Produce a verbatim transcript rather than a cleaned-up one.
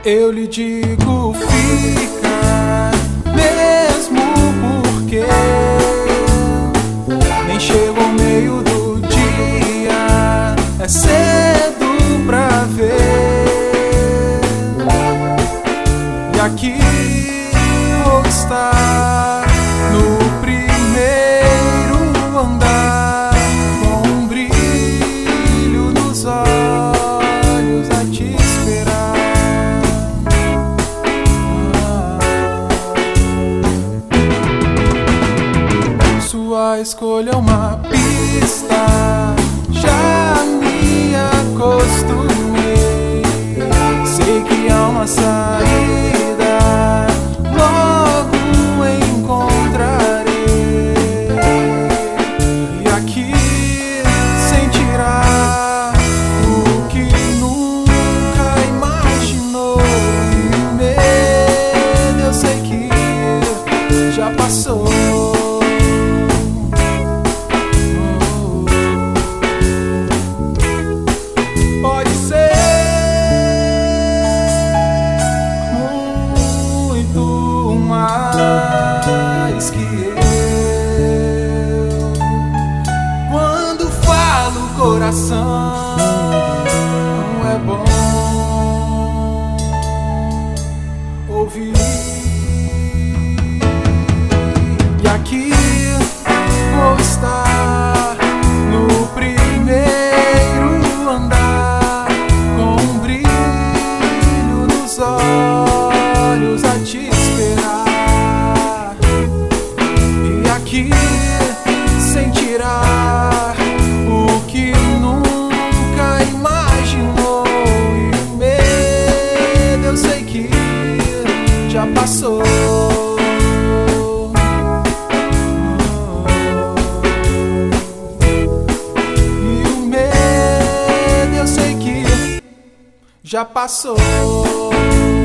Eu lhe digo, fica, mesmo porque nem chega ao meio do dia, é cedo pra ver. E aqui vou estar no primeiro andar, com um brilho nos olhos a te esperar. Sua escolha é uma pista, já me acostumei. Sei que há uma saída, logo encontrarei. E aqui sentirá o que nunca imaginou. E o medo eu sei que já passou. Mais que eu, quando falo coração, é bom ouvir. E aqui vou estar no primeiro andar, com um brilho nos olhos a te esperar. Aqui sentirá o que nunca imaginou. E o medo eu sei que já passou. E o medo eu sei que já passou.